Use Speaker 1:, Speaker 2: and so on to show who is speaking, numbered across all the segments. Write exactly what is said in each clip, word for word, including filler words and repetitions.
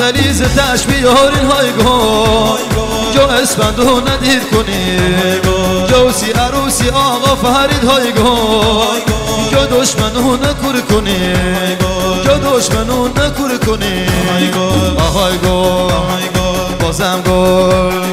Speaker 1: ملیز تشبیهارین های گل جو اسفندو ندید کنی جو سی عروسی آقا فرید های گل جو دشمنو نکور کنی جو دشمنو نکور کنی آهای گل بازم گل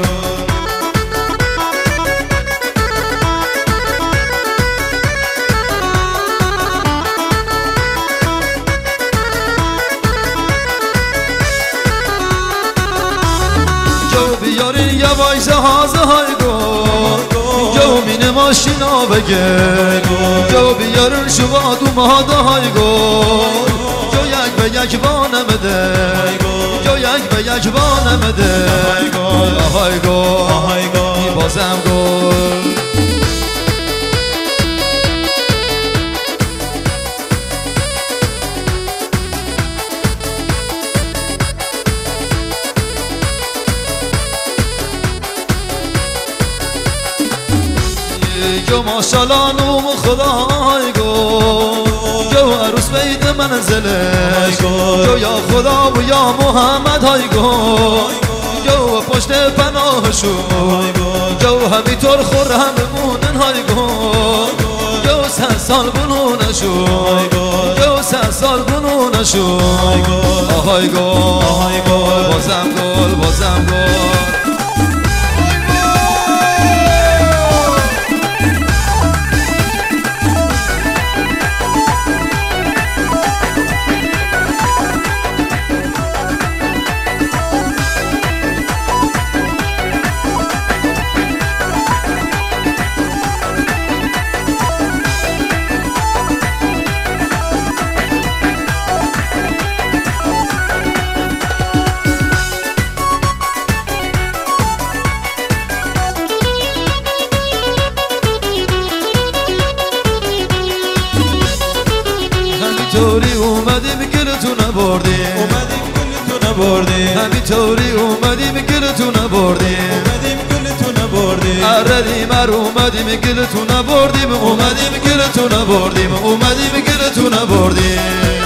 Speaker 1: بیارین یا وایزه هازه های گل جو مین ماشینا بگه جو بیارین شما دو ماده های گل جو یک به یک بانمده جو یک به یک بانمده آهای گل بازم گل جو ماشالله نوم خدای گل جو عروس بید منزلش جو یا خدا و یا محمد های گل جو پشت پناهشون جو همینطور خورم بمونن های گل جو سه سال بنونشون جو سه سال بنونشون آهای گل بازم گل بازم گل طوری اومدیم گلتو نبردیم
Speaker 2: اومدیم گلتو نبردیم
Speaker 1: همین طوری اومدیم گلتو نبردیم
Speaker 2: اومدیم گلتو نبردیم
Speaker 1: اردیم ار اومدیم گلتو نبردیم اومدیم گلتو نبردیم اومدیم گلتو نبردیم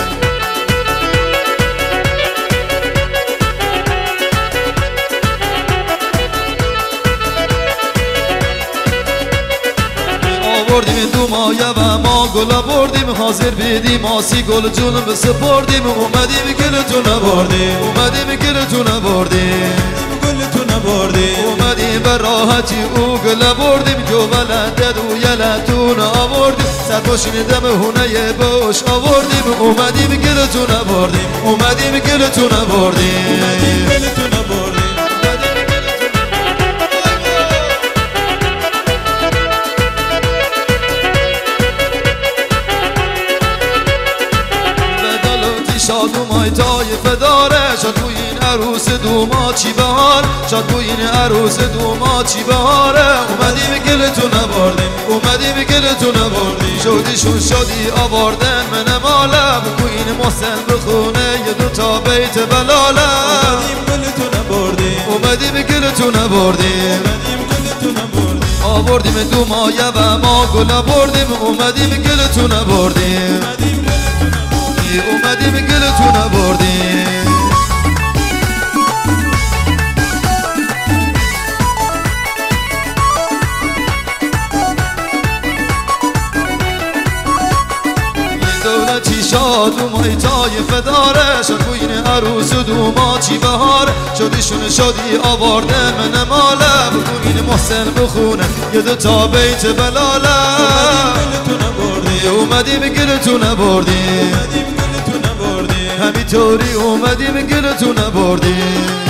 Speaker 1: آوردیم دو مایه و ما گل بردیم حاضر بیدیم آسی گل جونم بسپردیم اومدیم گلتو نبردیم اومدیم گلتو نبردیم
Speaker 2: گلتو نبردیم
Speaker 1: اومدیم به راحتی او گل بردیم جو بلده دو یلتون آوردیم سر باشین دم هونه باش آوردیم اومدیم گلتو نبردیم اومدیم گلتو نبردیم
Speaker 2: گلتو نبردیم
Speaker 1: شاد و مایتای فداره شاد بوی این عروس دو ما چی بهار شاد بوی این عروس دو ما چی بهاره اومدیم گلتو نبردیم اومدیم گلتو نبردیم شادیشون شادی آوردن من ماله بوی این محسن بخونه یه دو تا بیت بلاله
Speaker 2: اومدیم گلتو نبردیم
Speaker 1: اومدیم گلتو نبردیم
Speaker 2: اومدیم گلتو نبردیم
Speaker 1: آوردیم دو مایه و ما گل بردیم اومدیم گلتو نبردیم اومدیم گلتو نبردیم دولتی شاد و مایتای فداره شد بوین عروس و دو ما چی بهار شدیشون شادی آورده من ماله بوین محسن بخونه یه دو تا بیت بلاله اومدیم گلتو نبردیم
Speaker 2: اومدیم گلتو نبردیم
Speaker 1: همین طوری اومدیم گلتو نبردیم